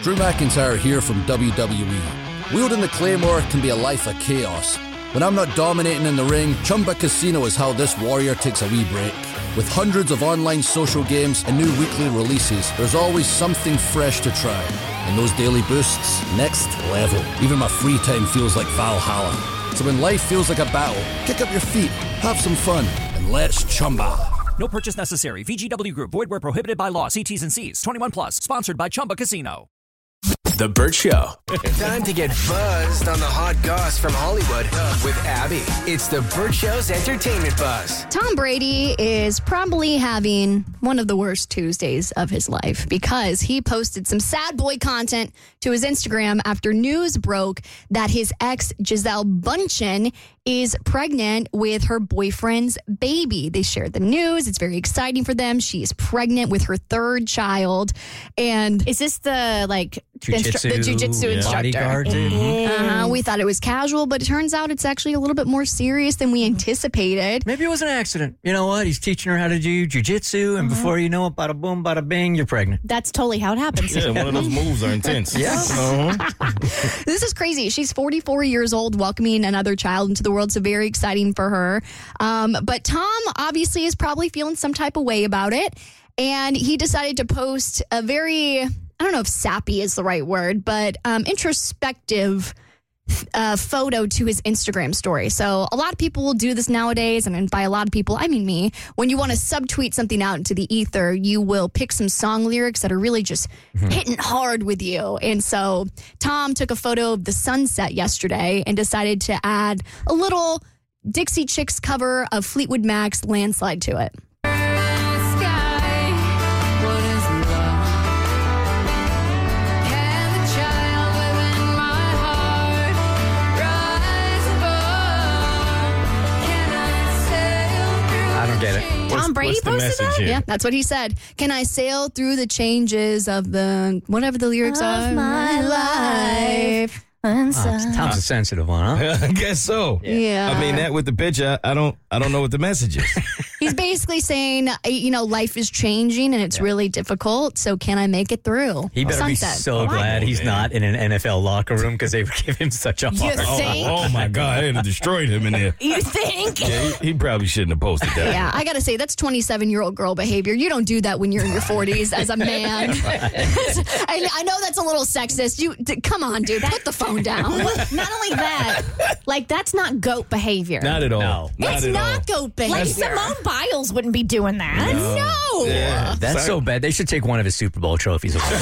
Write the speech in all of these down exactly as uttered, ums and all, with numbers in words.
Drew McIntyre here from W W E. Wielding the Claymore can be a life of chaos. When I'm not dominating in the ring, Chumba Casino is how this warrior takes a wee break. With hundreds of online social games and new weekly releases, there's always something fresh to try. And those daily boosts, next level. Even my free time feels like Valhalla. So when life feels like a battle, kick up your feet, have some fun, and let's Chumba. No purchase necessary. V G W Group. Void where prohibited by law. See T's and C's. twenty-one plus. Sponsored by Chumba Casino. The Burt Show. Time to get buzzed on the hot goss from Hollywood with Abby. It's the Burt Show's entertainment buzz. Tom Brady is probably having one of the worst Tuesdays of his life because he posted some sad boy content to his Instagram after news broke that his ex, Gisele Bundchen, is pregnant with her boyfriend's baby. They shared the news. It's very exciting for them. She is pregnant with her third child. And is this the, like, Jiu-jitsu, the jiu-jitsu yeah. instructor? Mm-hmm. Uh-huh. We thought it was casual, but it turns out it's actually a little bit more serious than we anticipated. Maybe it was an accident. You know what? He's teaching her how to do jiu-jitsu, and mm-hmm. before you know it, bada boom, bada bing, you're pregnant. That's totally how it happens. Yeah, one of those moves are intense. Yeah. Uh-huh. This is crazy. She's forty-four years old, welcoming another child into the world, so very exciting for her. Um, but Tom obviously is probably feeling some type of way about it, and he decided to post a very, I don't know if sappy is the right word, but um, introspective uh, photo to his Instagram story. So a lot of people will do this nowadays, and by a lot of people, I mean me. When you want to subtweet something out into the ether, you will pick some song lyrics that are really just mm-hmm. hitting hard with you. And so Tom took a photo of the sunset yesterday and decided to add a little Dixie Chicks cover of Fleetwood Mac's Landslide to it. Get it. Tom What's, Brady what's the posted message that? here? Yeah, that's what he said. Can I sail through the changes of the, whatever the lyrics Of are? my life. And so- Oh, Tom's a sensitive one, huh? I guess so. Yeah. I mean, that with the picture, I don't, I don't know what the message is. He's basically saying, uh, you know, life is changing and it's yeah. really difficult. So can I make it through? He better Sunset. be so glad he's man. not in an N F L locker room because they would give him such a hard Oh, think? oh my God, they'd have destroyed him in there. You think? Yeah, he, he probably shouldn't have posted that. Yeah, I got to say, that's twenty-seven-year-old girl behavior. You don't do that when you're in your forties as a man. I, I know that's a little sexist. You d- Come on, dude. Put the phone down. Not only that, like, that's not goat behavior. Not at all. No. Not It's at not all. goat behavior. Like, Simone Biles wouldn't be doing that. No. Yeah. That's Sorry. so bad. They should take one of his Super Bowl trophies away.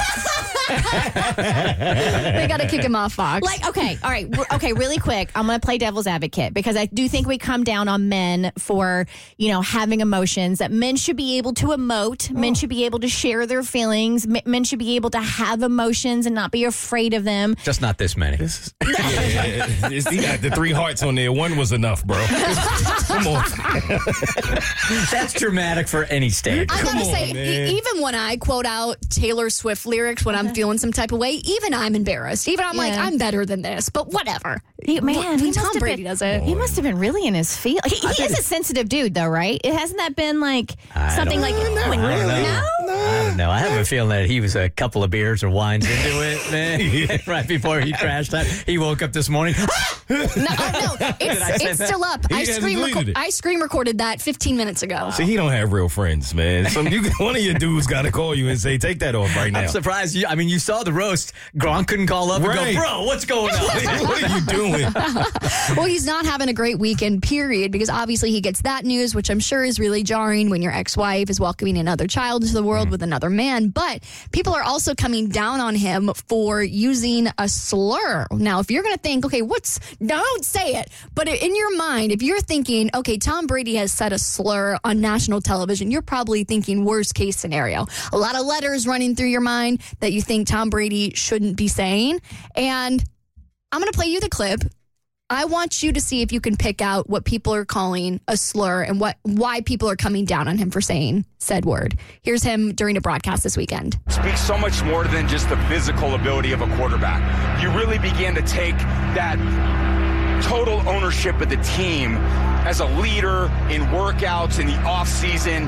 They got to kick him off Fox. Like, okay, all right, r- okay, really quick. I'm going to play devil's advocate because I do think we come down on men for, you know, having emotions, that men should be able to emote. Oh. Men should be able to share their feelings. M- men should be able to have emotions and not be afraid of them. Just not this many. This is, yeah, it's, he got the three hearts on there. One was enough, bro. Come on. That's dramatic for any standard. I gotta Come on, say, man. e- even when I quote out Taylor Swift lyrics when I'm feeling some type of way, even I'm embarrassed. Even I'm like, Yeah. I'm better than this, but whatever. He, man, When he Tom must have Brady been, does it. He must have been really in his feel. He, he is a sensitive dude, though, right? It hasn't that been like I something don't- like I don't know. no? I don't know. I have a feeling that he was a couple of beers or wines into it, man. Right before he crashed out, he woke up this morning. No, uh, no, it's, it's still up. He I hasn't screen, deleted reco- it. I screen recorded that fifteen minutes ago. See, he don't have real friends, man. Some you, one of your dudes got to call you and say, "Take that off right now." I'm surprised. You, I mean, you saw the roast. Gronk couldn't call up Right. and go, "Bro, what's going on?" What are you doing? Well, he's not having a great weekend, period, because obviously he gets that news, which I'm sure is really jarring when your ex-wife is welcoming another child into the world with another man. But people are also coming down on him for using a slur. Now, if you're going to think, okay, what's, don't say it. But in your mind, if you're thinking, okay, Tom Brady has said a slur on national television, you're probably thinking worst case scenario. A lot of letters running through your mind that you think Tom Brady shouldn't be saying. And I'm going to play you the clip. I want you to see if you can pick out what people are calling a slur and what why people are coming down on him for saying said word. Here's him during a broadcast this weekend. Speaks so much more than just the physical ability of a quarterback. You really began to take that total ownership of the team as a leader in workouts in the offseason.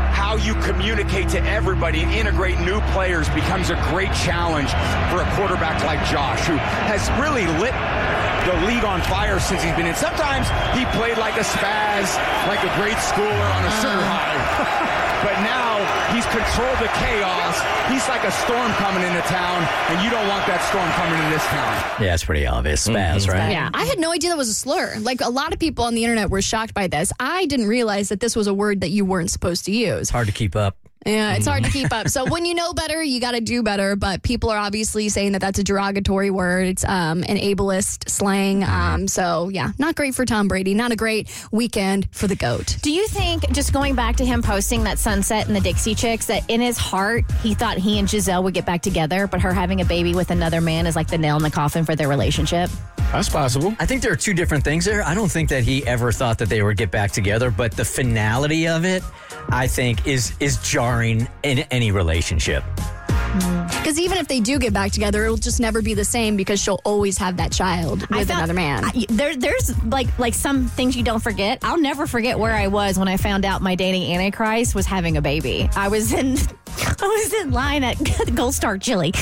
how you communicate to everybody and integrate new players becomes a great challenge for a quarterback like Josh, who has really lit the league on fire since he's been in. Sometimes he played like a spaz, like a grade schooler on a sugar high. But now he's controlled the chaos. He's like a storm coming into town, and you don't want that storm coming into this town. Yeah, it's pretty obvious. Spaz, Mm-hmm. right? Yeah, I had no idea that was a slur. Like, a lot of people on the internet were shocked by this. I didn't realize that this was a word that you weren't supposed to use. Hard to keep up. Yeah, it's hard to keep up. So when you know better, you got to do better. But people are obviously saying that that's a derogatory word. It's um, an ableist slang. Um, so, yeah, not great for Tom Brady. Not a great weekend for the GOAT. Do you think, just going back to him posting that sunset and the Dixie Chicks, that in his heart, he thought he and Giselle would get back together, but her having a baby with another man is like the nail in the coffin for their relationship? That's possible. I think there are two different things there. I don't think that he ever thought that they would get back together, but the finality of it, I think, is is jarring in any relationship. Because even if they do get back together, it'll just never be the same because she'll always have that child with I found- another man. I, there, there's like like some things you don't forget. I'll never forget where I was when I found out my dating Antichrist was having a baby. I was in I was in line at Gold Star Chili.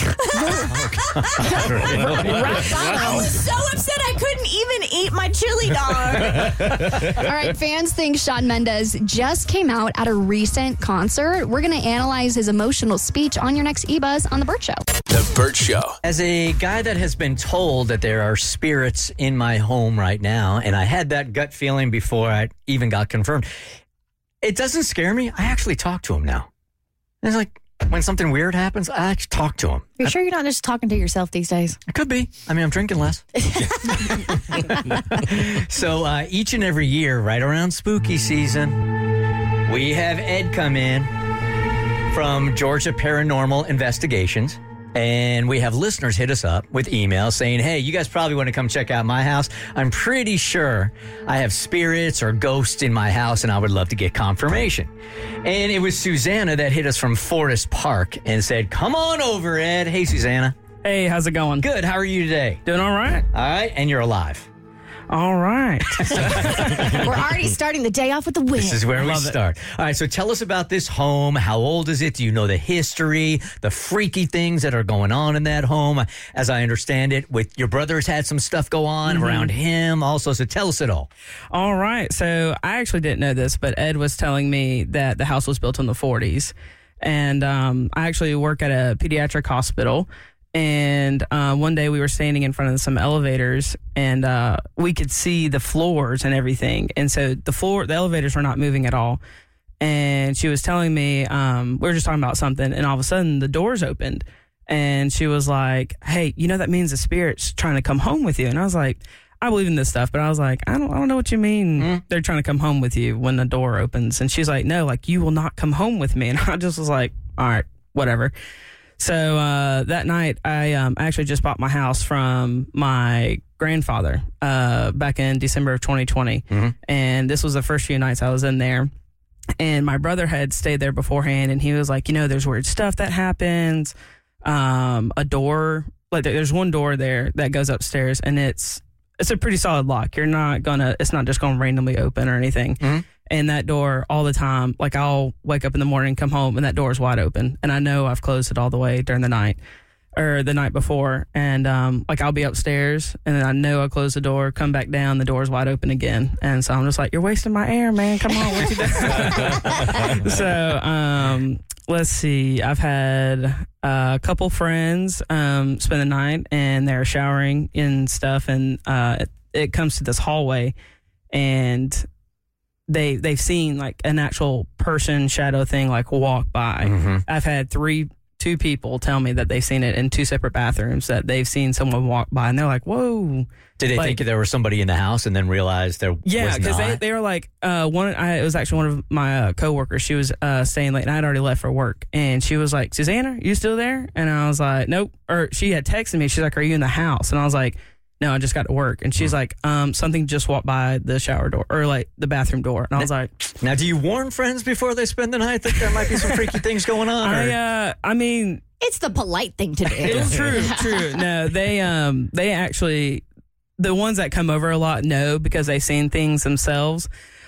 I was so upset I couldn't even eat my chili dog. All right, fans think Shawn Mendes just came out at a recent concert. We're going to analyze his emotional speech on your next E-Buzz on The Burt Show. The Burt Show. As a guy that has been told that there are spirits in my home right now, and I had that gut feeling before I even got confirmed, it doesn't scare me. I actually talk to him now. It's like when something weird happens, I actually talk to him. You're sure you're not just talking to yourself these days? It could be. I mean, I'm drinking less. So uh, each and every year, right around spooky season, we have Ed come in from Georgia Paranormal Investigations. And we have listeners hit us up with emails saying, hey, you guys probably want to come check out my house. I'm pretty sure I have spirits or ghosts in my house, and I would love to get confirmation. And it was Susanna that hit us from Forest Park and said, come on over, Ed. Hey, Susanna. Hey, how's it going? Good. How are you today? Doing all right. All right. And you're alive. All right. We're already starting the day off with the win. This is where we Love it. start. All right, so tell us about this home. How old is it? Do you know the history, the freaky things that are going on in that home? As I understand it, with your brother's had some stuff go on Mm-hmm. around him also, so tell us it all. All right. So I actually didn't know this, but Ed was telling me that the house was built in the forties. And um, I actually work at a pediatric hospital. And uh, one day we were standing in front of some elevators, and uh, we could see the floors and everything. And so the floor, the elevators were not moving at all. And she was telling me, um, we were just talking about something, and all of a sudden the doors opened. And she was like, hey, you know, that means the spirit's trying to come home with you. And I was like, I believe in this stuff, but I was like, I don't, I don't know what you mean. Mm. They're trying to come home with you when the door opens. And she's like, no, like, you will not come home with me. And I just was like, all right, whatever. So uh, that night, I um, actually just bought my house from my grandfather uh, back in December of twenty twenty. Mm-hmm. And this was the first few nights I was in there. And my brother had stayed there beforehand, and he was like, you know, there's weird stuff that happens. Um, a door, like there's one door there that goes upstairs, and it's it's a pretty solid lock. You're not gonna, it's not just gonna randomly open or anything. Mm-hmm. And that door all the time, like I'll wake up in the morning, come home, and that door is wide open. And I know I've closed it all the way during the night or the night before. And um, like I'll be upstairs, and then I know I close the door, come back down, the door's wide open again. And so I'm just like, you're wasting my air, man. Come on, what you doing? So um, let's see. I've had uh, a couple friends um, spend the night, and they're showering and stuff. And uh, it, it comes to this hallway, and they they've seen like an actual person shadow thing like walk by. Mm-hmm. I've had three two people tell me that they've seen it in two separate bathrooms, that they've seen someone walk by, and they're like, whoa. Did they like, think there was somebody in the house and then realized there yeah, was because they, not? they were like, uh, one. I, it was actually one of my uh, coworkers. She was uh, staying late, and I had already left for work. And she was like, Susanna, you still there? And I was like, nope. Or she had texted me. She's like, are you in the house? And I was like, no, I just got to work. And she's like, um, something just walked by the shower door, or like the bathroom door. And I was like, now, do you warn friends before they spend the night that there might be some freaky things going on? I, or- uh, I mean, It's the polite thing to do. it's true, true. No, they, um, they actually, the ones that come over a lot know because they've seen things themselves.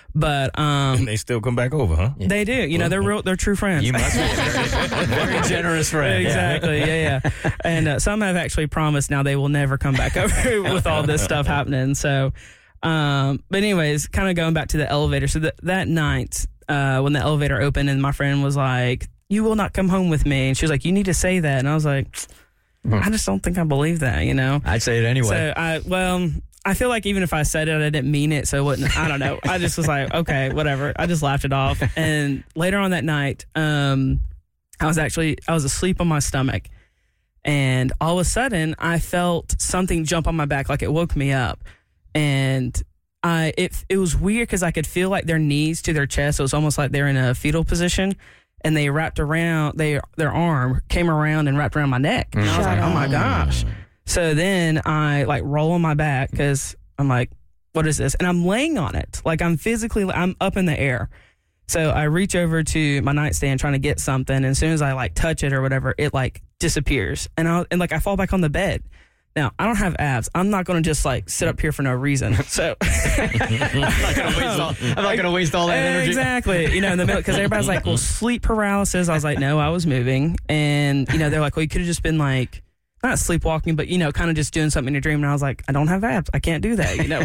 But um, and they still come back over, huh? They do. You know, they're real. They're true friends. You must be a very, very generous friend. Exactly. Yeah, yeah. And uh, some have actually promised now they will never come back over with all this stuff happening. So, um, but anyways, kind of going back to the elevator. So th- that night, uh, when the elevator opened, and my friend was like, "You will not come home with me," and she was like, "You need to say that," and I was like, "I just don't think I believe that." You know, I'd say it anyway. So I well. I feel like even if I said it, I didn't mean it, so it wouldn't. I don't know. I just was like, okay, whatever. I just laughed it off. And later on that night, um, I was actually I was asleep on my stomach, and all of a sudden, I felt something jump on my back, like it woke me up, and I it it was weird because I could feel like their knees to their chest. It was almost like they're in a fetal position, and they wrapped around they their arm came around and wrapped around my neck, and I was like, oh my gosh. So then I like roll on my back because I'm like, what is this? And I'm laying on it. Like I'm physically, I'm up in the air. So I reach over to my nightstand trying to get something. And as soon as I like touch it or whatever, it like disappears. And I and like I fall back on the bed. Now, I don't have abs. I'm not going to just like sit up here for no reason. So I'm not going to waste all, I'm not going to waste all that energy. Exactly. You know, in the middle, because everybody's like, well, sleep paralysis. I was like, no, I was moving. And, you know, they're like, well, you could have just been like, not sleepwalking, but, you know, kind of just doing something in your dream. And I was like, I don't have abs. I can't do that, you know.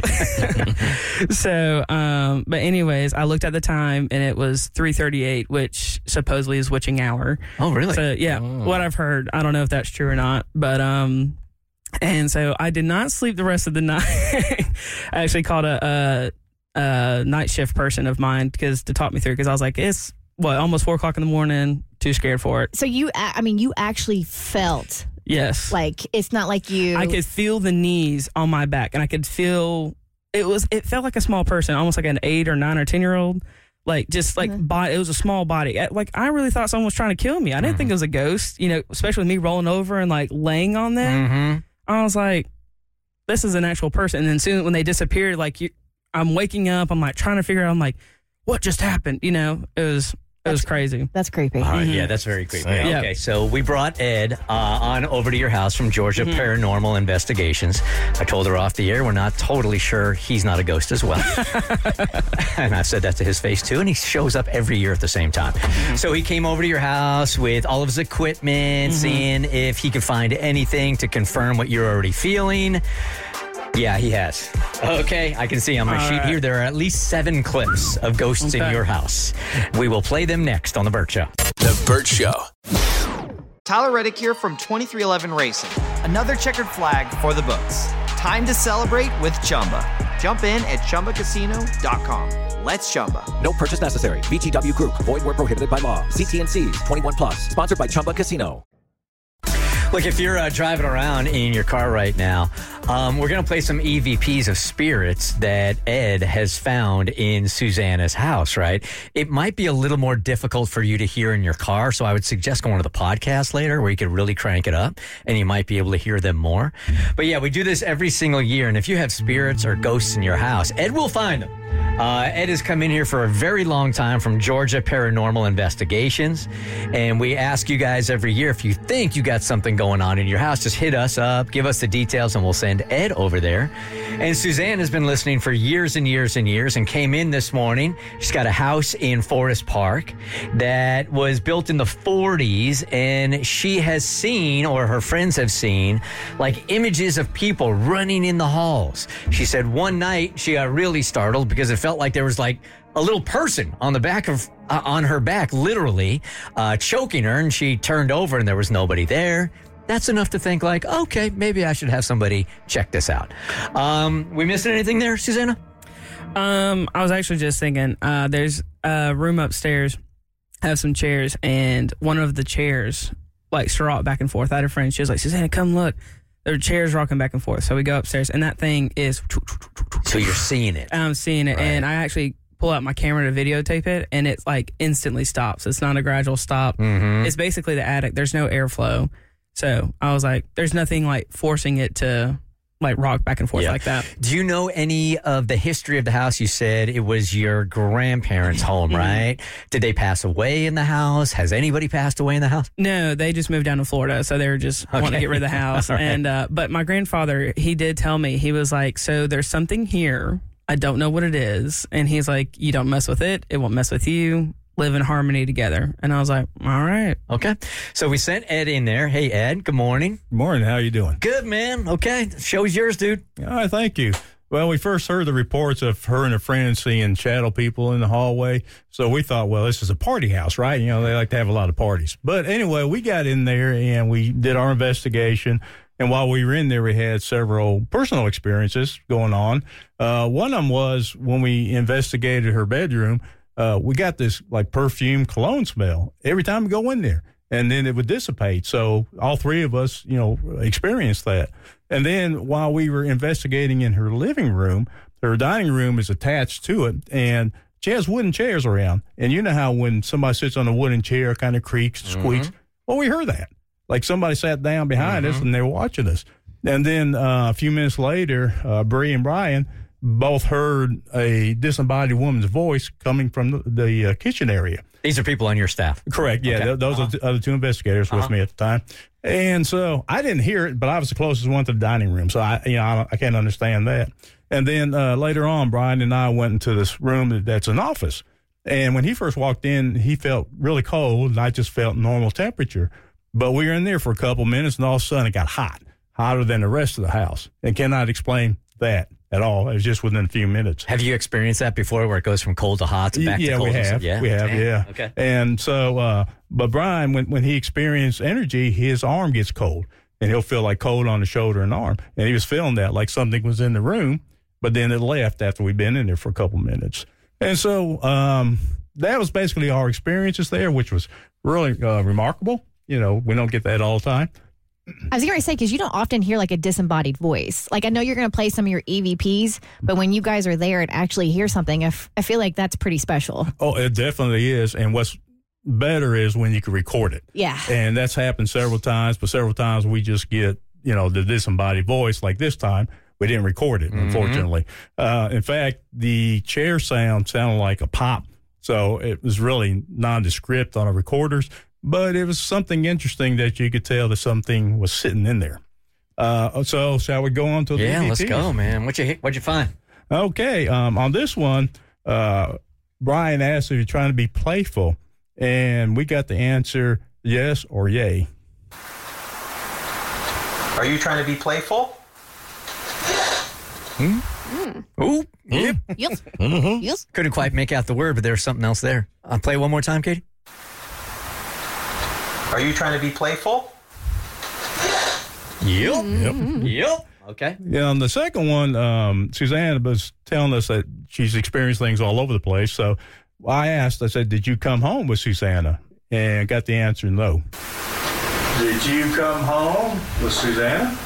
So, um, but anyways, I looked at the time and it was three thirty-eight, which supposedly is witching hour. Oh, really? So, yeah, oh. What I've heard. I don't know if that's true or not. But, um, and so I did not sleep the rest of the night. I actually called a, a, a night shift person of mine because to talk me through, because I was like, it's, what, almost four o'clock in the morning, too scared for it. So you, I mean, you actually felt... Yes. Like, it's not like you... I could feel the knees on my back, and I could feel... It was. It felt like a small person, almost like an eight or nine or ten-year-old. Like, just like, mm-hmm. body, it was a small body. Like, I really thought someone was trying to kill me. I didn't mm-hmm. think it was a ghost, you know, especially with me rolling over and, like, laying on them. Mm-hmm. I was like, this is an actual person. And then soon, when they disappeared, like, you, I'm waking up, I'm, like, trying to figure out, I'm like, what just happened? You know, it was... It was crazy. That's creepy. All right, mm-hmm. Yeah, that's very creepy. Yeah. Okay, so we brought Ed uh, on over to your house from Georgia mm-hmm. Paranormal Investigations. I told her off the air, we're not totally sure he's not a ghost as well. And I've said that to his face too, and he shows up every year at the same time. So he came over to your house with all of his equipment, mm-hmm. seeing if he could find anything to confirm what you're already feeling. Yeah, he has. Okay, I can see on my All sheet right. here there are at least seven clips of ghosts okay. in your house. We will play them next on The Burt Show. The Burt Show. Tyler Reddick here from twenty-three eleven Racing. Another checkered flag for the books. Time to celebrate with Chumba. Jump in at Chumba Casino dot com. Let's Chumba. No purchase necessary. V G W Group. Void where prohibited by law. See T and C's. twenty-one plus. Sponsored by Chumba Casino. Look, if you're uh, driving around in your car right now, um, we're going to play some E V Ps of spirits that Ed has found in Susanna's house, right? It might be a little more difficult for you to hear in your car, so I would suggest going to the podcast later where you could really crank it up and you might be able to hear them more. But yeah, we do this every single year, and if you have spirits or ghosts in your house, Ed will find them. Uh, Ed has come in here for a very long time from Georgia Paranormal Investigations, and we ask you guys every year, if you think you got something going on in your house, just hit us up, give us the details, and we'll send Ed over there. And Suzanne has been listening for years and years and years and came in this morning. She's got a house in Forest Park that was built in the forties, and she has seen, or her friends have seen, like images of people running in the halls. She said one night she got really startled because it felt like there was like a little person on the back of uh, on her back, literally uh, choking her, and she turned over and there was nobody there. That's enough to think like, okay, maybe I should have somebody check this out. Um, we missing anything there, Susanna? Um, I was actually just thinking, uh, there's a room upstairs, have some chairs, and one of the chairs like rock back and forth. I had a friend, she was like, Susanna, come look. There are chairs rocking back and forth. So we go upstairs, and that thing is... So you're seeing it. I'm seeing it, right. And I actually pull out my camera to videotape it, and it's like instantly stops. It's not a gradual stop. Mm-hmm. It's basically the attic. There's no airflow. So I was like, there's nothing like forcing it to like rock back and forth yeah. like that. Do you know any of the history of the house? You said it was your grandparents' home, right? Did they pass away in the house? Has anybody passed away in the house? No, they just moved down to Florida, so they were just okay. wanting to get rid of the house. Right. And uh, but my grandfather, he did tell me, he was like, so there's something here, I don't know what it is. And he's like, you don't mess with it. It won't mess with you. Live in harmony together. And I was like, all right. Okay. So we sent Ed in there. Hey, Ed, good morning. Good morning. How you doing? Good, man. Okay. The show's yours, dude. All right. Thank you. Well, we first heard the reports of her and her friends seeing shadow people in the hallway. So we thought, well, this is a party house, right? You know, they like to have a lot of parties. But anyway, we got in there and we did our investigation. And while we were in there, we had several personal experiences going on. Uh, one of them was when we investigated her bedroom, uh, we got this like perfume cologne smell every time we go in there. And then it would dissipate. So all three of us, you know, experienced that. And then while we were investigating in her living room, her dining room is attached to it. And she has wooden chairs around. And you know how when somebody sits on a wooden chair, it kind of creaks, squeaks. Mm-hmm. Well, we heard that. Like somebody sat down behind mm-hmm. us and they were watching us. And then uh, a few minutes later, uh, Bree and Brian both heard a disembodied woman's voice coming from the, the uh, kitchen area. These are people on your staff. Correct. Yeah, okay. th- those uh-huh. are the other two investigators uh-huh. with me at the time. And so I didn't hear it, but I was the closest one to the dining room. So I, you know, I, I can't understand that. And then uh, later on, Brian and I went into this room that's an office. And when he first walked in, he felt really cold, and I just felt normal temperature. But we were in there for a couple minutes, and all of a sudden it got hot, hotter than the rest of the house. And cannot explain that at all. It was just within a few minutes. Have you experienced that before, where it goes from cold to hot to back yeah, to cold? We have. Yeah, we have. Damn. Yeah. Okay. And so, uh, but Brian, when when he experienced energy, his arm gets cold, and he'll feel like cold on the shoulder and arm. And he was feeling that, like something was in the room, but then it left after we'd been in there for a couple minutes. And so um, that was basically our experiences there, which was really uh, remarkable. You know, we don't get that all the time. I was going to say, because you don't often hear like a disembodied voice. Like, I know you're going to play some of your E V Ps, but when you guys are there and actually hear something, I, f- I feel like that's pretty special. Oh, it definitely is. And what's better is when you can record it. Yeah. And that's happened several times, but several times we just get, you know, the disembodied voice. Like this time, we didn't record it, mm-hmm. unfortunately. Uh, in fact, the chair sound sounded like a pop. So it was really nondescript on our recorders. But it was something interesting that you could tell that something was sitting in there. Uh, so shall we go on to the Yeah, E V Ps? let's go, man. What you what'd you find? Okay, um, on this one, uh, Brian asked if you're trying to be playful, and we got the answer yes or yay. Are you trying to be playful? Hmm? Mm. Ooh, yep. Yes. Mm-hmm. Yes. Couldn't quite make out the word, but there was something else there. I'll play one more time, Katie. Are you trying to be playful? Yep. Yep. Yep. Okay. Yeah, on the second one, um, Suzanne was telling us that she's experienced things all over the place. So I asked, I said, did you come home with Susanna? And got the answer no. Did you come home with Susanna?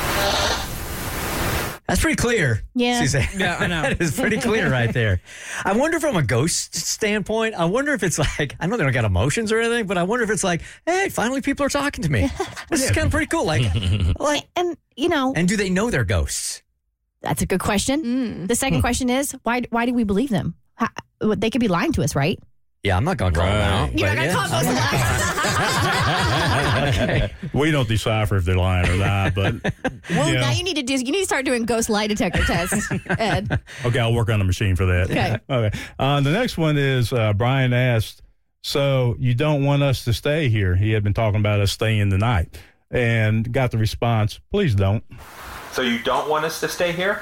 That's pretty clear. Yeah. Suzanne. Yeah, I know. That is pretty clear right there. I wonder from a ghost standpoint, I wonder if it's like, I know they don't got emotions or anything, but I wonder if it's like, hey, finally people are talking to me. This is kind of pretty cool. Like, like, and, you know. And do they know they're ghosts? That's a good question. Mm. The second question is, why Why do we believe them? How, they could be lying to us, right? Yeah, I'm not going to call right. them out. You're not going to call those lies. Okay. We don't decipher if they're lying or not, but well, you know. now you need to do. You need to start doing ghost lie detector tests, Ed. Okay, I'll work on the machine for that. Okay. Okay. Uh, the next one is uh, Brian asked, so you don't want us to stay here? He had been talking about us staying the night, and got the response, please don't. So you don't want us to stay here?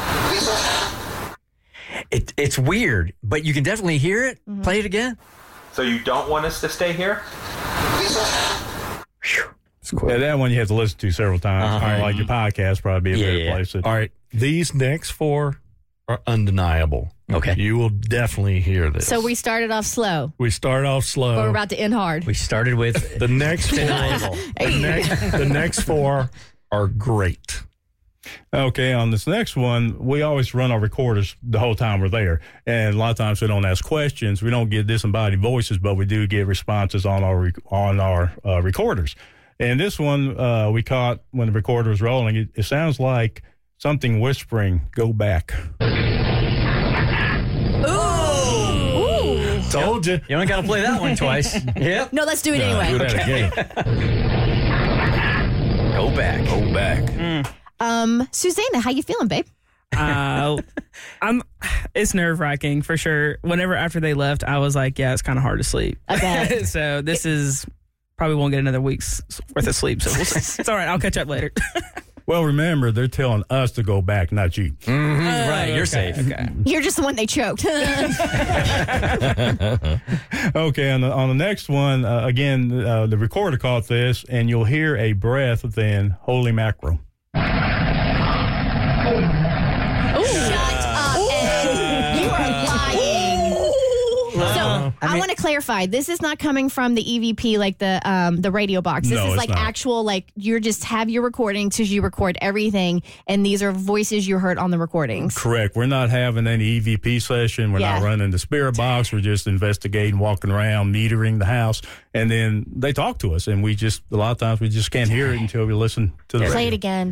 It, it's weird, but you can definitely hear it. Mm-hmm. Play it again. So you don't want us to stay here? Yeah, that one you have to listen to several times. Uh-huh. All right. Like your podcast, probably be a yeah, better yeah. place. To, All right. These next four are undeniable. Okay. You will definitely hear this. So we started off slow. We start off slow. But we're about to end hard. We started with the next four. the, next, the next four are great. Okay, on this next one, we always run our recorders the whole time we're there. And a lot of times we don't ask questions. We don't get disembodied voices, but we do get responses on our on our uh, recorders. And this one uh, we caught when the recorder was rolling. It, it sounds like something whispering, go back. Ooh. Told you. You only got to play that one twice. Yep. No, let's do it No, anyway. do that again. Go back. Go back. Mm. Um, Susanna, how you feeling, babe? Uh, I'm It's nerve wracking for sure. Whenever after they left, I was like, yeah, it's kind of hard to sleep. I bet. So this is probably won't get another week's worth of sleep. So we'll see. It's all right. I'll catch up later. Well, remember, they're telling us to go back, not you. Mm-hmm. Oh, right, you're okay, safe. Okay. You're just the one they choked. Okay, on the, on the next one, uh, again, uh, the recorder caught this, and you'll hear a breath, then holy mackerel. Shut up, Ed. You are lying. So I I, mean- want to clarify. This is not coming from the E V P, like the um, the radio box. This No, is it's like not. actual, like you just have your recordings because you record everything, and these are voices you heard on the recordings. Correct. We're not having any E V P session. We're Yeah. not running the spirit box. We're just investigating, walking around, metering the house, and then they talk to us, and we just a lot of times we just can't hear it until we listen to the Play radio. it again.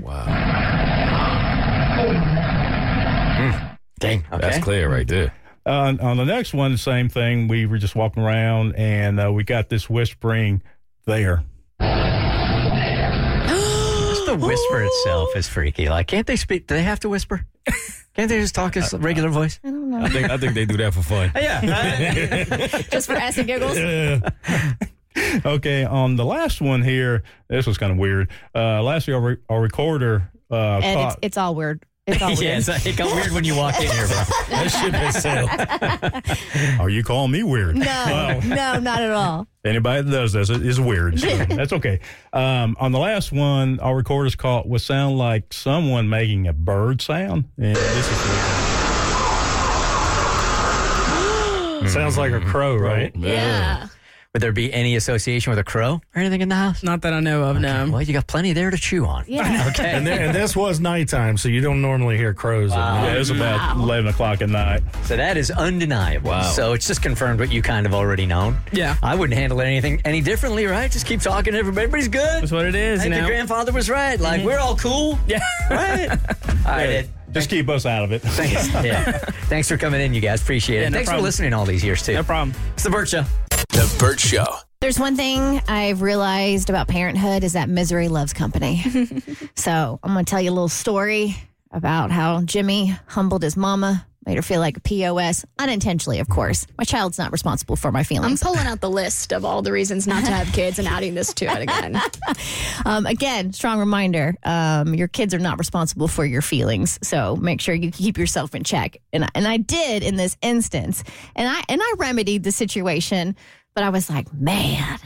Dang, okay. That's clear right there. Uh, on, on the next one, the same thing. We were just walking around, and uh, we got this whispering there. Just the whisper itself is freaky. Like, can't they speak? Do they have to whisper? Can't they just talk as a regular voice? I don't know. I think I think they do that for fun. Yeah. Just for ass and giggles. Okay, on the last one here, this was kind of weird. Uh, last year, our, re- our recorder uh, And it's, caught. it's all weird. It's all weird. Yeah, it's, it got weird when you walked in here, bro. That ship has sailed. Are you calling me weird? No, Well, no, not at all. anybody that does this is weird. So that's okay. Um, on the last one, our recorders caught what sound like someone making a bird sound. And this is Sounds like a crow, right? Yeah. Would there be any association with a crow or anything in the house? Not that I know of, no. Well, you got plenty there to chew on. Yeah. Okay. And, there, and this was nighttime, so you don't normally hear crows at yeah, night. it's about eleven o'clock at night. So that is undeniable. Wow. So it's just confirmed what you kind of already known. Yeah. I wouldn't handle anything any differently, right? Just keep talking to everybody. Everybody's good. That's what it is, I you think know. the grandfather was right. Like, we're all cool. Yeah. Right? All right, Ed. Just keep us out of it. Thanks. Yeah. Thanks for coming in, you guys. Appreciate it. Yeah, no Thanks problem. for listening all these years, too. No problem. It's The Burt Show. The Burt Show. There's one thing I've realized about parenthood is that misery loves company. So I'm going to tell you a little story about how Jimmy humbled his mama, made her feel like a P O S, unintentionally, of course. My child's not responsible for my I'm feelings. pulling out the list of all the reasons not to have kids and adding this to it again. Um, again, strong reminder, um, your kids are not responsible for your feelings. So make sure you keep yourself in check. And, I- and I did in this instance. And I, and I remedied the situation, but I was like, man.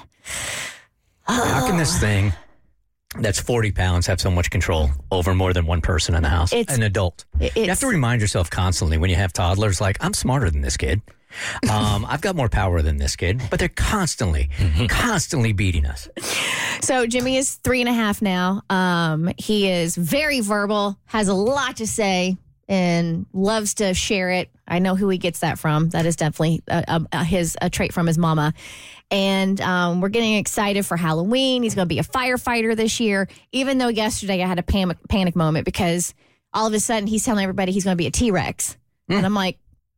How can this thing that's forty pounds have so much control over more than one person in the house? It's- An adult. it- You have to it's- remind yourself constantly when you have toddlers, like, I'm smarter than this kid. Um, I've got more power than this kid, but they're constantly, constantly beating us. So Jimmy is three and a half now. Um, he is very verbal, has a lot to say, and loves to share it. I know who he gets that from. That is definitely a, a, his a trait from his mama. And um, we're getting excited for Halloween. He's going to be a firefighter this year. Even though yesterday I had a panic panic moment because all of a sudden he's telling everybody he's going to be a T-Rex, Mm. and I'm like,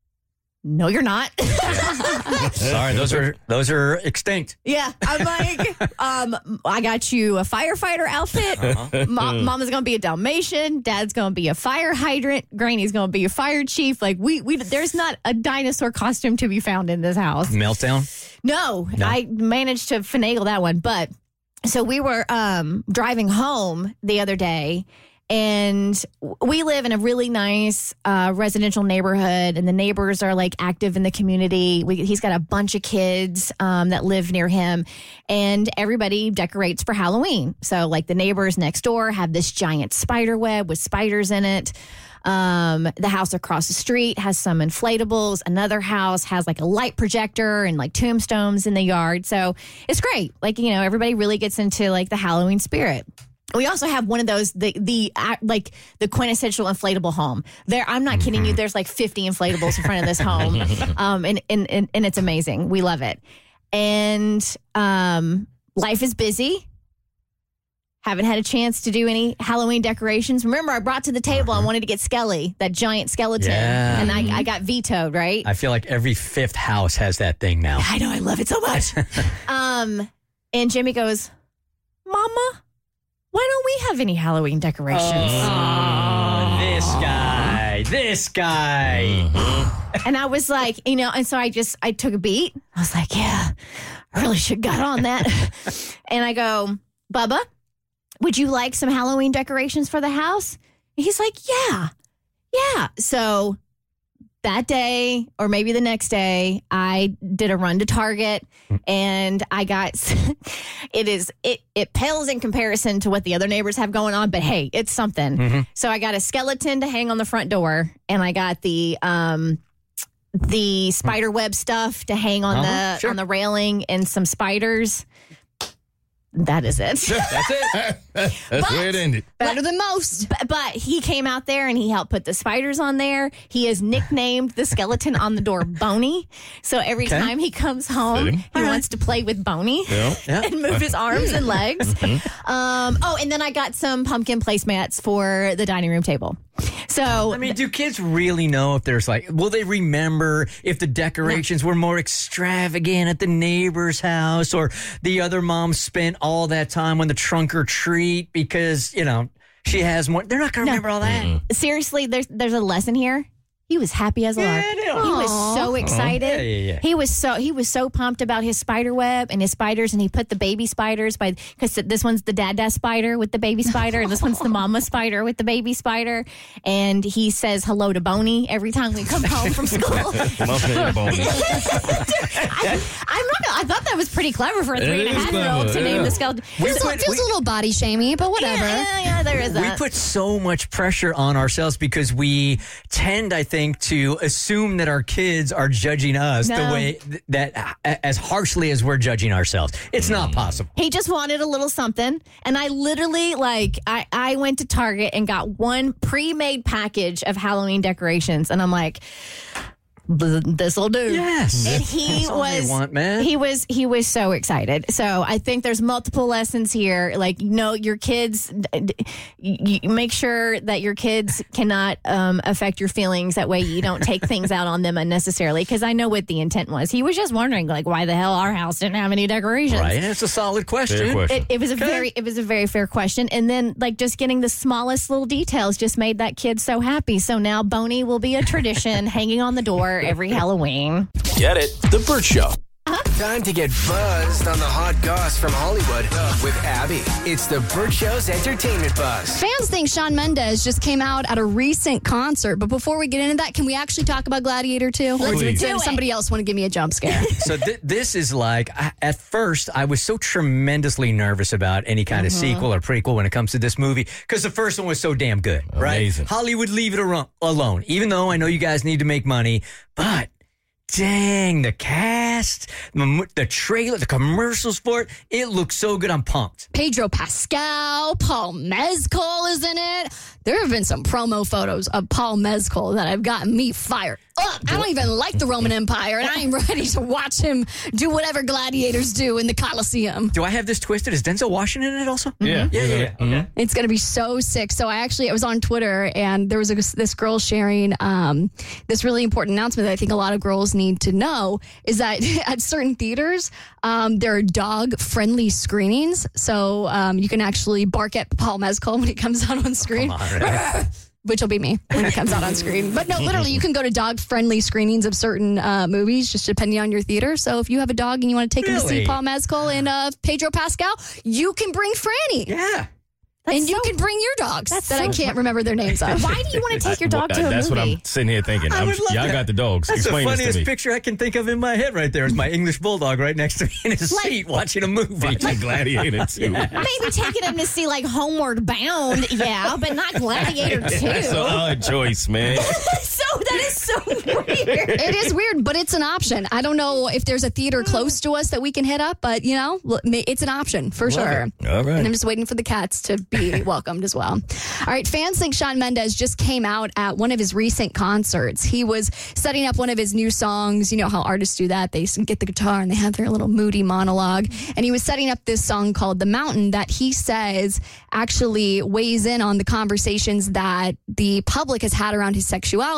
no, you're not. Sorry, those are those are extinct. Yeah, I'm like, um, I got you a firefighter outfit. Uh-huh. Mo- Mama's gonna be a Dalmatian. Dad's gonna be a fire hydrant. Granny's gonna be a fire chief. Like we, we, there's not a dinosaur costume to be found in this house. Meltdown. No, No. I managed to finagle that one. But so we were um, driving home the other day, and we live in a really nice uh, residential neighborhood, and the neighbors are like active in the community. We, he's got a bunch of kids um, that live near him, and everybody decorates for Halloween. So, like, the neighbors next door have this giant spider web with spiders in it. Um, the house across the street has some inflatables. Another house has like a light projector and like tombstones in the yard. So it's great. Like, you know, everybody really gets into like the Halloween spirit. We also have one of those, the the uh, like the quintessential inflatable home. There, I'm not kidding you. There's like fifty inflatables in front of this home, um, and, and and and it's amazing. We love it. And um, life is busy. Haven't had a chance to do any Halloween decorations. Remember, I brought to the table. I wanted to get Skelly, that giant skeleton, Yeah. and I, I got vetoed. Right? I feel like every fifth house has that thing now. I know. I love it so much. um, and Jimmy goes, "Mama, why don't we have any Halloween decorations?" Oh, this guy. This guy. And I was like, you know, and so I just, I took a beat. I was like, yeah, I really should got on that. And I go, Bubba, would you like some Halloween decorations for the house? And he's like, yeah, yeah. So that day, or maybe the next day, I did a run to Target, and I got, it is, it, it pales in comparison to what the other neighbors have going on, but hey, it's something. Mm-hmm. So I got a skeleton to hang on the front door, and I got the, um, the spider web stuff to hang on Uh-huh, the sure. on the railing, and some spiders. That is it. That's it. That's But- where it ended. Better than most. But, but he came out there and he helped put the spiders on there. He has nicknamed the skeleton on the door Boney. So every Okay. time he comes home, Fitting. he All right. wants to play with Boney Yeah. Yeah. and move his arms and legs. Mm-hmm. Um, oh, and then I got some pumpkin placemats for the dining room table. So I mean, do kids really know if there's like, will they remember if the decorations were more extravagant at the neighbor's house, or the other mom spent all that time on the trunk or treat because, you know, she has more? They're not going to No. remember all that. seriously, there's there's a lesson here. He was happy as a lark. I He know. was so excited. Yeah, yeah, yeah. He was so he was so pumped about his spider web and his spiders, and he put the baby spiders by because this one's the dada spider with the baby spider, and this one's the mama spider with the baby spider. And he says hello to Boney every time we come home from school. My man, Boney. I, I'm not. gonna- I thought that was pretty clever for a It three and a is half year old to clever, name yeah. the skeleton. Feels, So- feels a little body shamey, but whatever. Yeah, yeah, yeah, there is We that. put so much pressure on ourselves because we tend, I think, to assume that our kids are judging us the No. way th- that as harshly as we're judging ourselves. It's not possible. He just wanted a little something. And I literally, like, I, I went to Target and got one pre-made package of Halloween decorations. And I'm like, this'll do. Yes. And he That's all they was, want, man. he was, he was so excited. So I think there's multiple lessons here. Like, you know, your kids, d- d- you you make sure that your kids cannot um, affect your feelings. That way you don't take things out on them unnecessarily. Because I know what the intent was. He was just wondering, like, why the hell our house didn't have any decorations. Right. It's a solid question. Fair question. It, it was a very, it was a very fair question, and then like just getting the smallest little details just made that kid so happy. So now Boney will be a tradition, hanging on the door every Halloween. Get it? The Burt Show. Time to get buzzed on the hot goss from Hollywood with Abby. It's the Burt Show's entertainment buzz. Fans think Shawn Mendes just came out at a recent concert, but before we get into that, can we actually talk about Gladiator two? Let's Please. do somebody else want to give me a jump scare. So th- this is like, I, at first, I was so tremendously nervous about any kind of sequel or prequel when it comes to this movie because the first one was so damn good, right? Amazing. Hollywood, leave it aro- alone. Even though I know you guys need to make money, but dang, the cast, the, the trailer, the commercials for it, it looks so good. I'm pumped. Pedro Pascal, Paul Mescal is in it. There have been some promo photos of Paul Mescal that have gotten me fired up. I don't even like the Roman Empire, and I am ready to watch him do whatever gladiators do in the Colosseum. Do I have this twisted? Is Denzel Washington in it also? Yeah. Yeah, yeah, yeah. Okay. It's going to be so sick. So I actually, I was on Twitter, and there was a, this girl sharing um, this really important announcement that I think a lot of girls need to know is that at certain theaters, um, there are dog-friendly screenings. So um, you can actually bark at Paul Mescal when he comes out on screen. Come on, right? Which will be me when it comes out on screen. But no, literally, you can go to dog-friendly screenings of certain uh, movies, just depending on your theater. So if you have a dog and you want to take him to see Really? Paul Mescal and uh, Pedro Pascal, you can bring Franny. Yeah. and you can bring your dogs that so I can't remember their names of. Why do you want to take your dog to a That's movie? what I'm sitting here thinking. I I'm, would love y'all that. got the dogs. That's Explain the this to funniest me. picture I can think of in my head right there is my English bulldog right next to me in his Like- seat watching a movie. Watching Gladiator too. Maybe taking him to see like Homeward Bound, yeah, but not Gladiator That's an two. odd choice, man. So that is so weird. It is weird, but it's an option. I don't know if there's a theater close to us that we can hit up, but you know, l- ma- it's an option for sure. it. All right. And I'm just waiting for the cats to be welcomed as well. All right, fans think Shawn Mendes just came out at one of his recent concerts. He was setting up one of his new songs. You know how artists do that. They get the guitar and they have their little moody monologue. And he was setting up this song called The Mountain that he says actually weighs in on the conversations that the public has had around his sexuality.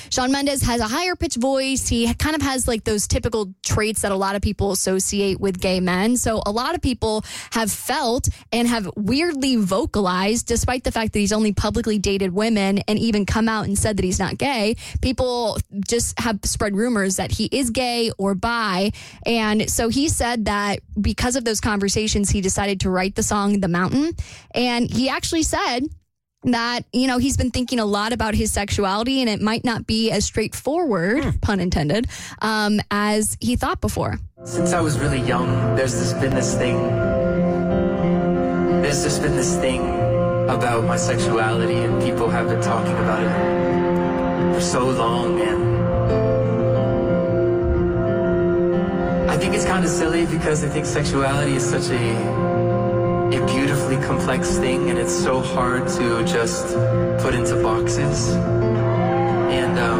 Shawn Mendes has a higher pitched voice. He kind of has like those typical traits that a lot of people associate with gay men. So a lot of people have felt and have weirdly vocalized, despite the fact that he's only publicly dated women and even come out and said that he's not gay. People just have spread rumors that he is gay or bi. And so he said that because of those conversations, he decided to write the song The Mountain. And he actually said that, you know, he's been thinking a lot about his sexuality and it might not be as straightforward, mm. pun intended, um, as he thought before. Since I was really young, there's just been this thing, there's just been this thing about my sexuality, and people have been talking about it for so long, and I think it's kind of silly because I think sexuality is such a a beautifully complex thing, and it's so hard to just put into boxes. And um,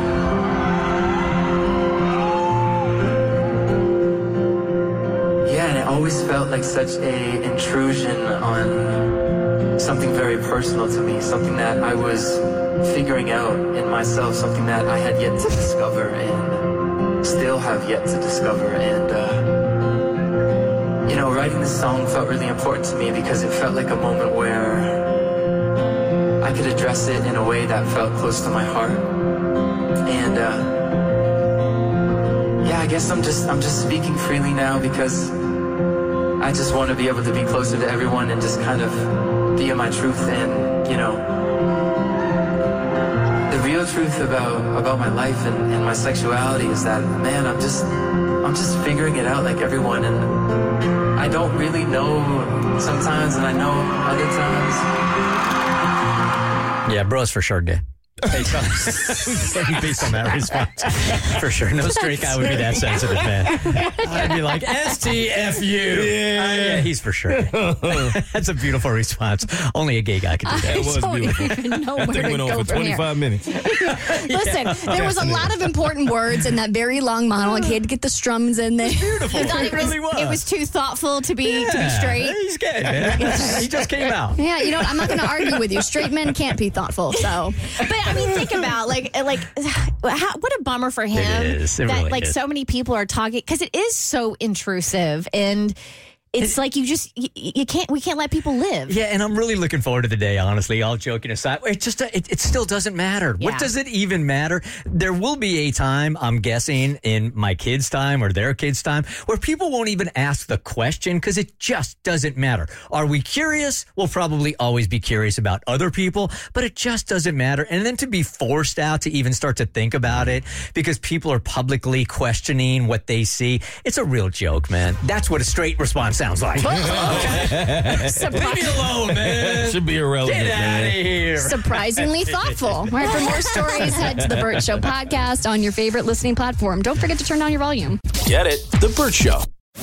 yeah, and it always felt like such a intrusion on something very personal to me, something that I was figuring out in myself, something that I had yet to discover and still have yet to discover. And uh, you know, writing this song felt really important to me because it felt like a moment where I could address it in a way that felt close to my heart. And uh, yeah, I guess I'm just I'm just speaking freely now because I just want to be able to be closer to everyone and just kind of be in my truth. And you know, the real truth about about my life and, and my sexuality is that, man, I'm just I'm just figuring it out like everyone, and I don't really know sometimes, and I know other times. Yeah, bro's for sure gay. Based on, based on that response. For sure. No straight guy would be that sensitive, man. I'd be like, S T F U. Yeah, uh, yeah he's for sure gay. That's a beautiful response. Only a gay guy could do that. It was beautiful. That thing went on for twenty-five minutes. Listen, there was a lot of important words in that very long monologue. He had to get the strums in there. Beautiful. It, it really was. It was too thoughtful to be yeah, to be straight. He's gay, man. He just came out. Yeah, you know what? I'm not going to argue with you. Straight men can't be thoughtful, so. But I mean, think about like like how, what a bummer for him it is. It that really like is. so many people are talking, because it is so intrusive, and it's like you just you, you can't we can't let people live. Yeah, and I'm really looking forward to the day, honestly, all joking aside. It just it, it still doesn't matter. Yeah. What does it even matter? There will be a time, I'm guessing, in my kids' time or their kids' time, where people won't even ask the question because it just doesn't matter. Are we curious? We'll probably always be curious about other people, but it just doesn't matter. And then to be forced out to even start to think about it because people are publicly questioning what they see, it's a real joke, man. That's what a straight response sounds like. Okay. Leave me alone, man. Should be irrelevant. Get out of here. Surprisingly thoughtful. All right, for more stories, head to the Burt Show podcast on your favorite listening platform. Don't forget to turn down your volume. Get it? The Burt Show.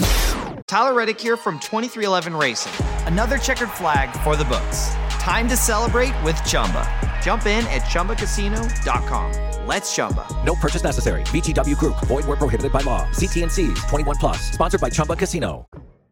Tyler Reddick here from twenty-three eleven Racing. Another checkered flag for the books. Time to celebrate with Chumba. Jump in at Chumba Casino dot com. Let's Chumba. No purchase necessary. V G W Group. Void where prohibited by law. See T and C's. twenty-one plus. Sponsored by Chumba Casino.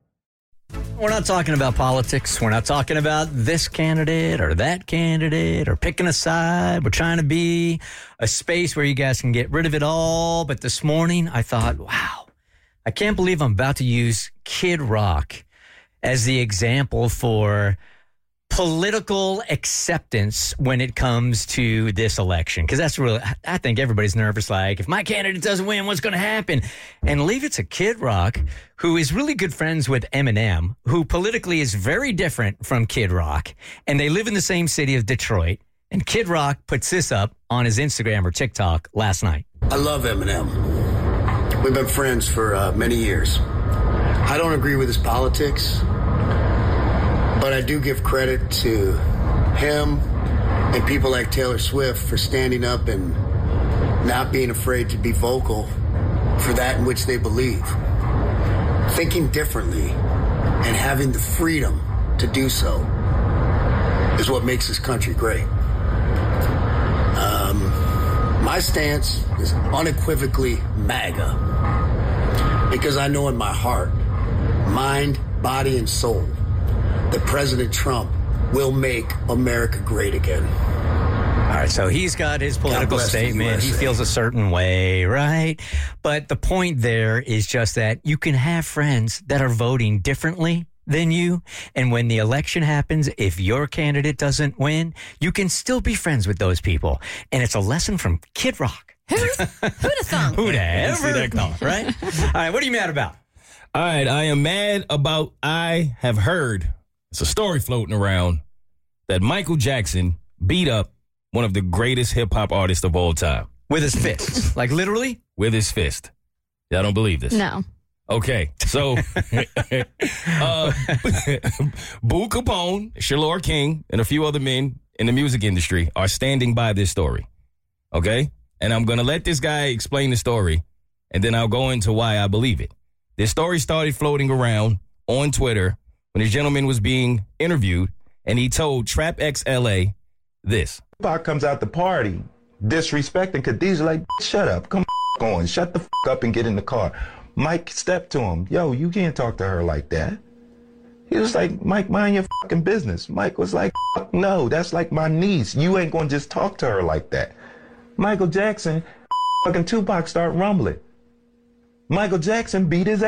We're not talking about politics. We're not talking about this candidate or that candidate or picking a side. We're trying to be a space where you guys can get rid of it all. But this morning, I thought, wow, I can't believe I'm about to use Kid Rock as the example for political acceptance when it comes to this election. Because that's really, I think everybody's nervous. Like, if my candidate doesn't win, what's going to happen? And leave it to Kid Rock, who is really good friends with Eminem, who politically is very different from Kid Rock. And they live in the same city of Detroit. And Kid Rock puts this up on his Instagram or TikTok last night. I love Eminem. We've been friends for uh, many years. I don't agree with his politics, but I do give credit to him and people like Taylor Swift for standing up and not being afraid to be vocal for that in which they believe. Thinking differently and having the freedom to do so is what makes this country great. Um, my stance is unequivocally MAGA because I know in my heart, mind, body, and soul that President Trump will make America great again. All right, so he's got his political statement. He feels a certain way, right? But the point there is just that you can have friends that are voting differently than you. And when the election happens, if your candidate doesn't win, you can still be friends with those people. And it's a lesson from Kid Rock. Who'd have thunk? Who'd have See ever that thought, right? All right, what are you mad about? All right, I am mad about, I have heard, it's a story floating around, that Michael Jackson beat up one of the greatest hip-hop artists of all time. With his fist. Like literally? With his fist. Y'all don't believe this? No. Okay, so uh, Boo Capone, Shalor King, and a few other men in the music industry are standing by this story, okay? And I'm going to let this guy explain the story, and then I'll go into why I believe it. This story started floating around on Twitter when this gentleman was being interviewed, and he told Trap X L A this. Tupac comes out the party disrespecting Khadijah like, shut up, come on, shut the f up and get in the car. Mike stepped to him, yo, you can't talk to her like that. He was like, Mike, mind your fucking business. Mike was like, fuck no, that's like my niece. You ain't gonna just talk to her like that. Michael Jackson, fucking Tupac start rumbling. Michael Jackson beat his ass.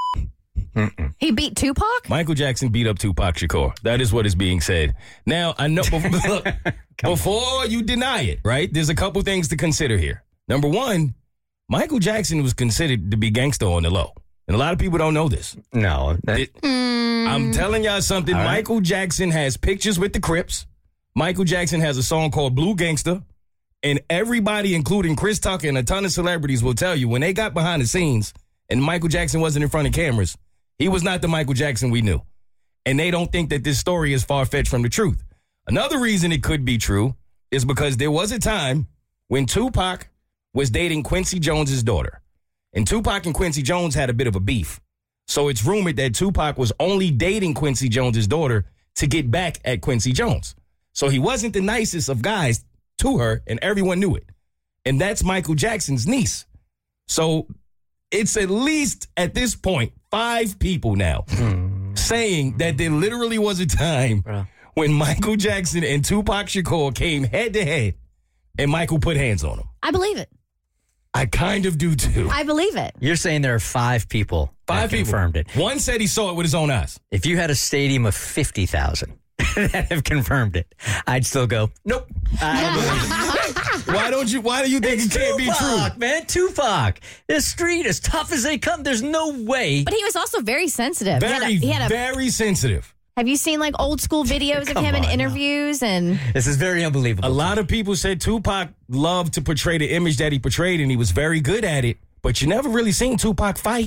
Mm-mm. He beat Tupac? Michael Jackson beat up Tupac Shakur. That is what is being said. Now, I know, look, before you deny it, right, there's a couple things to consider here. Number one, Michael Jackson was considered to be gangster on the low. And a lot of people don't know this. No. That, it, mm. I'm telling y'all something. Right. Michael Jackson has pictures with the Crips. Michael Jackson has a song called Blue Gangster. And everybody, including Chris Tucker and a ton of celebrities, will tell you when they got behind the scenes and Michael Jackson wasn't in front of cameras, he was not the Michael Jackson we knew. And they don't think that this story is far-fetched from the truth. Another reason it could be true is because there was a time when Tupac was dating Quincy Jones's daughter. And Tupac and Quincy Jones had a bit of a beef. So it's rumored that Tupac was only dating Quincy Jones's daughter to get back at Quincy Jones. So he wasn't the nicest of guys to her, and everyone knew it. And that's Michael Jackson's niece. So it's at least, at this point, five people now hmm. saying that there literally was a time Bro. when Michael Jackson and Tupac Shakur came head-to-head, and Michael put hands on him. I believe it. I kind of do, too. I believe it. You're saying there are five people Five that people. confirmed it. One said he saw it with his own eyes. If you had a stadium of fifty thousand that have confirmed it, I'd still go, nope. I don't believe it. Why don't you, why do you think it's it can't Tupac, be true? man, Tupac. This street, as tough as they come, there's no way. But he was also very sensitive. Very, he had a, he had a, very sensitive. Have you seen like old school videos of him in interviews? And this is very unbelievable. A lot of people said Tupac loved to portray the image that he portrayed, and he was very good at it. But you never really seen Tupac fight.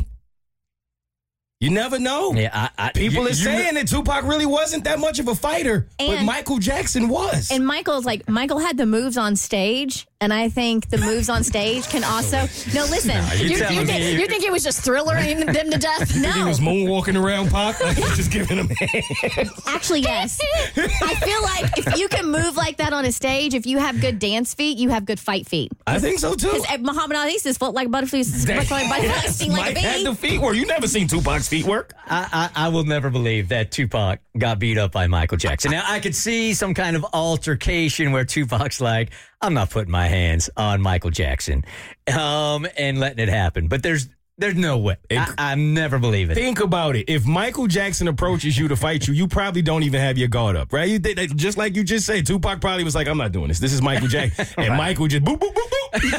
You never know. Yeah, I, I, People you, are saying that Tupac really wasn't that much of a fighter, and, but Michael Jackson was. And Michael's like, Michael had the moves on stage, and I think the moves on stage can also. No, listen. No, you, you, you, think, you think it was just Thrillering them to death? No. He was moonwalking around Pac, like he's just giving him hands. Actually, yes. I feel like if you can move like that on a stage, if you have good dance feet, you have good fight feet. I think so too. Because Muhammad Ali's foot like butterflies, like butterflies sting like a bee. Mike had the feet work. You never seen Tupac's feet work. I, I, I will never believe that Tupac got beat up by Michael Jackson. Now, I could see some kind of altercation where Tupac's like, I'm not putting my hands on Michael Jackson um, and letting it happen. But there's there's no way. It, I, I never believe it. Think about it. If Michael Jackson approaches you to fight you, you probably don't even have your guard up, right? You th- Just like you just said, Tupac probably was like, I'm not doing this. This is Michael Jackson. And right. Michael just boop, boop, boop, boop.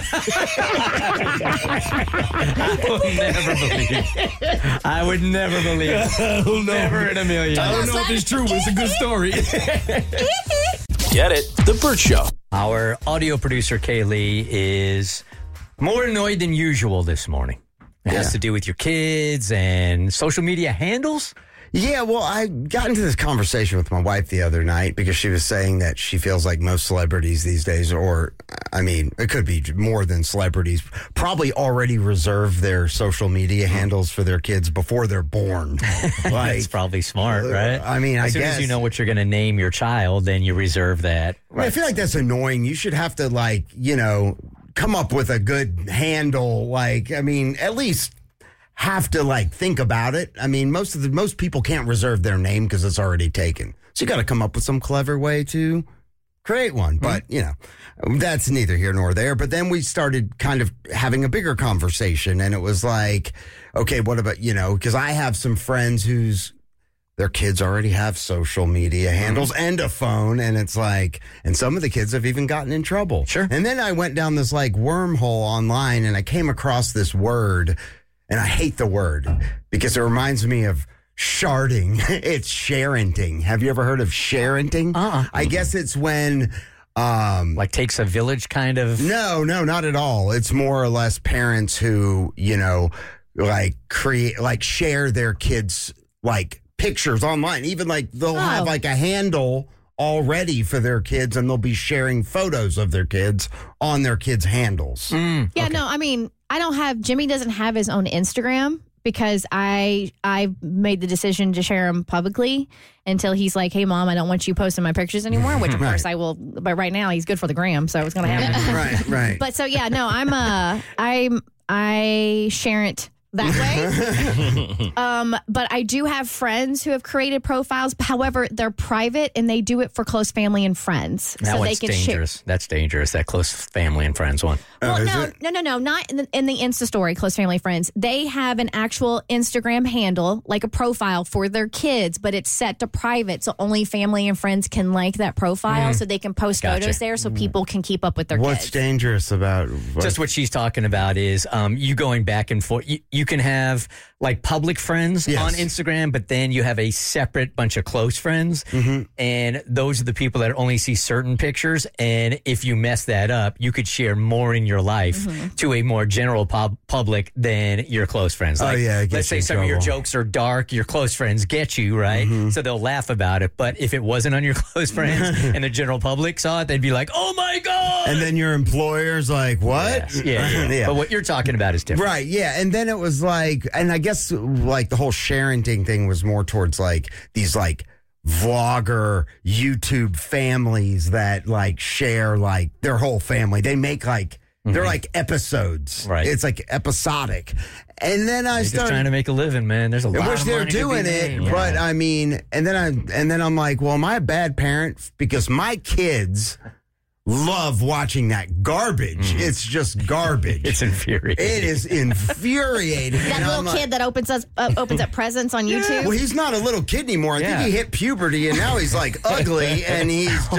I would never believe it. I would never believe it. I don't know. Never in a million. I don't know if it's true, but it's a good story. Get it? The Burt Show. Our audio producer, Kaylee, is more annoyed than usual this morning. It yeah. has to do with your kids and social media handles. Yeah, well, I got into this conversation with my wife the other night because she was saying that she feels like most celebrities these days, or, I mean, it could be more than celebrities, probably already reserve their social media handles for their kids before they're born. Like, that's probably smart, right? I mean, as I soon guess. as you know what you're going to name your child, then you reserve that. Right. I feel like that's annoying. You should have to, like, you know, come up with a good handle. Like, I mean, at least have to like think about it. I mean, most of the most people can't reserve their name because it's already taken. So you got to come up with some clever way to create one. But, you know, that's neither here nor there. But then we started kind of having a bigger conversation, and it was like, okay, what about, you know, because I have some friends whose their kids already have social media handles mm-hmm. and a phone, and it's like, and some of the kids have even gotten in trouble. Sure. And then I went down this like wormhole online, and I came across this word, and I hate the word because it reminds me of sharding. It's sharenting. Have you ever heard of sharenting? Uh-uh. I guess it's when... Um, like takes a village kind of? No, no, not at all. It's more or less parents who, you know, like create, like share their kids, like pictures online. Even like they'll oh. have like a handle already for their kids, and they'll be sharing photos of their kids on their kids' handles. Mm, yeah, okay. no, I mean, I don't have, Jimmy doesn't have his own Instagram because I I made the decision to share him publicly until he's like, hey, Mom, I don't want you posting my pictures anymore, which, of right. course, I will. But right now, he's good for the gram, so it's going to happen. right, right. But so, yeah, no, I'm uh, I'm, I share it that way. um, but I do have friends who have created profiles. However, they're private and they do it for close family and friends. That so one's they can dangerous. share. That's dangerous. That close family and friends one. Well, Oh, is no, it? no, no, no, not in the, in the Insta story, close family friends. They have an actual Instagram handle, like a profile for their kids, but it's set to private. So only family and friends can like that profile Mm. so they can post Gotcha. photos there so people can keep up with their What's kids. dangerous about what? Just what she's talking about is um, you going back and forth. You, you can have like public friends Yes. on Instagram, but then you have a separate bunch of close friends. Mm-hmm. And those are the people that only see certain pictures. And if you mess that up, you could share more in your life Mm-hmm. to a more general pub- public than your close friends. Oh, Like, yeah, it gets let's you say in some of your trouble. jokes are dark, your close friends get you, right? Mm-hmm. So they'll laugh about it. But if it wasn't on your close friends and the general public saw it, they'd be like, oh my God. And then your employer's like, what? Yes. Yeah, yeah. Yeah. But what you're talking about is different. Right, yeah. And then it was like, and I guess like the whole sharenting thing was more towards like these like vlogger YouTube families that like share like their whole family. They make like, they're like episodes. Right. It's like episodic. And then I They're just started trying to make a living, man. There's a lot which of they're money to be doing made. it, Yeah. but I mean, and then I and then I'm like, well, am I a bad parent because my kids love watching that garbage? It's just garbage. It's infuriating. It is infuriating. That And little I'm like- kid that opens us uh, opens up presents on YouTube. Well, he's not a little kid anymore. I Yeah. think he hit puberty, and now he's like ugly, and he's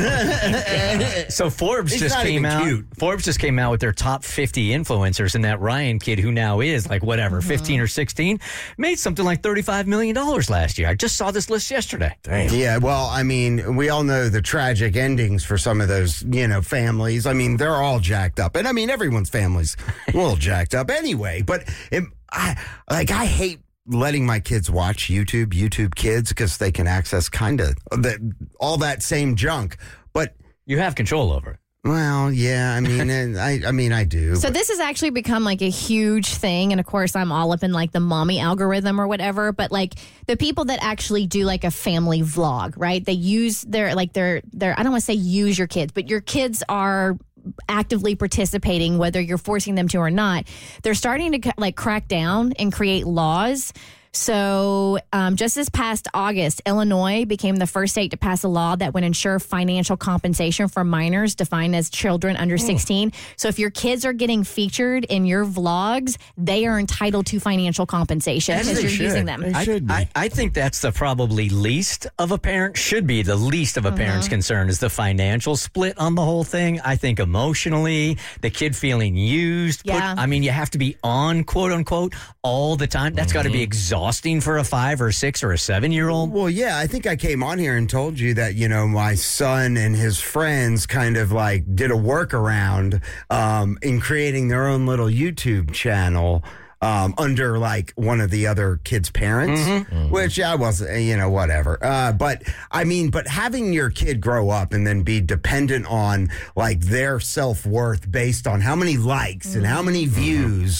just. So Forbes He's just not came even out. cute. Forbes just came out with their top fifty influencers, and that Ryan kid, who now is like whatever, fifteen or sixteen, made something like thirty-five million dollars last year. I just saw this list yesterday. Yeah, well, I mean, we all know the tragic endings for some of those, you know, families. I mean, they're all jacked up. And I mean, everyone's family's a little jacked up anyway. But it, I like, I hate letting my kids watch YouTube, YouTube Kids, because they can access kind of the, all that same junk. But you have control over it. Well, yeah, I mean, and I, I mean, I do. So but- this has actually become like a huge thing. And of course, I'm all up in like the mommy algorithm or whatever. But like the people that actually do like a family vlog, right? They use their like their their I don't want to say use your kids, but your kids are actively participating, whether you're forcing them to or not. They're starting to like crack down and create laws. So um, just this past August, Illinois became the first state to pass a law that would ensure financial compensation for minors defined as children under sixteen. So if your kids are getting featured in your vlogs, they are entitled to financial compensation As because they you're should. using them. I, I, I think that's the probably least of a parent, should be the least of a parent's concern is the financial split on the whole thing. I think emotionally, the kid feeling used. Put, Yeah. I mean, you have to be on, quote unquote, all the time. That's got to be exhausting for a five or six or a seven year old. Well, yeah, I think I came on here and told you that, you know, my son and his friends kind of like did a workaround um, in creating their own little YouTube channel. Um, under like one of the other kids' parents, Mm-hmm. which I wasn't, you know, whatever. Uh, but I mean, but having your kid grow up and then be dependent on like their self worth based on how many likes and how many views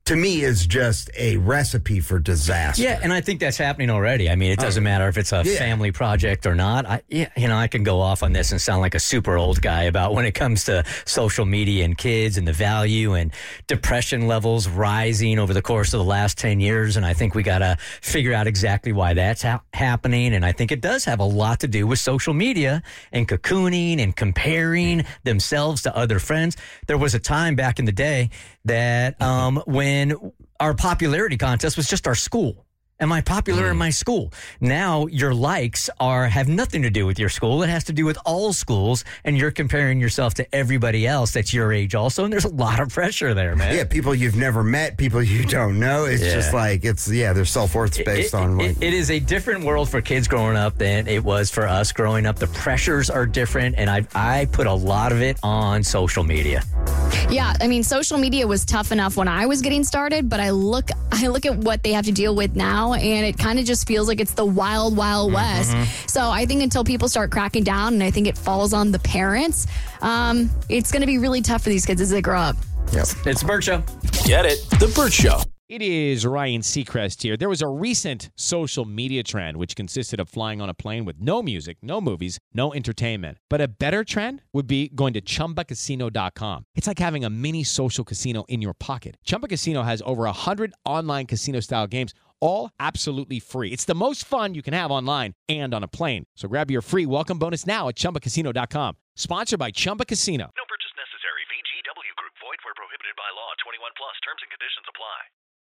to me is just a recipe for disaster. Yeah, and I think that's happening already. I mean, it doesn't matter if it's a yeah. family project or not. I, yeah, you know, I can go off on this and sound like a super old guy about when it comes to social media and kids and the value and depression levels rising over the course of the last ten years. And I think we got to figure out exactly why that's ha- happening. And I think it does have a lot to do with social media and cocooning and comparing themselves to other friends. There was a time back in the day that um, when our popularity contest was just our school. Am I popular mm. in my school? Now your likes are have nothing to do with your school. It has to do with all schools, and you're comparing yourself to everybody else that's your age also, and there's a lot of pressure there, man. Yeah, people you've never met, people you don't know. It's yeah. just like, it's, yeah, their self-worth's based it, on... It, like, it is a different world for kids growing up than it was for us growing up. The pressures are different, and I I put a lot of it on social media. Yeah, I mean, social media was tough enough when I was getting started, but I look I look at what they have to deal with now, and it kind of just feels like it's the wild, wild west. Mm-hmm. So I think until people start cracking down, and I think it falls on the parents, um, it's going to be really tough for these kids as they grow up. Yep. It's the Bert Show. Get it? The Bert Show. It is Ryan Seacrest here. There was a recent social media trend which consisted of flying on a plane with no music, no movies, no entertainment. But a better trend would be going to Chumba Casino dot com. It's like having a mini social casino in your pocket. Chumba Casino has over one hundred online casino-style games, all absolutely free. It's the most fun you can have online and on a plane. So grab your free welcome bonus now at Chumba Casino dot com. Sponsored by Chumba Casino. No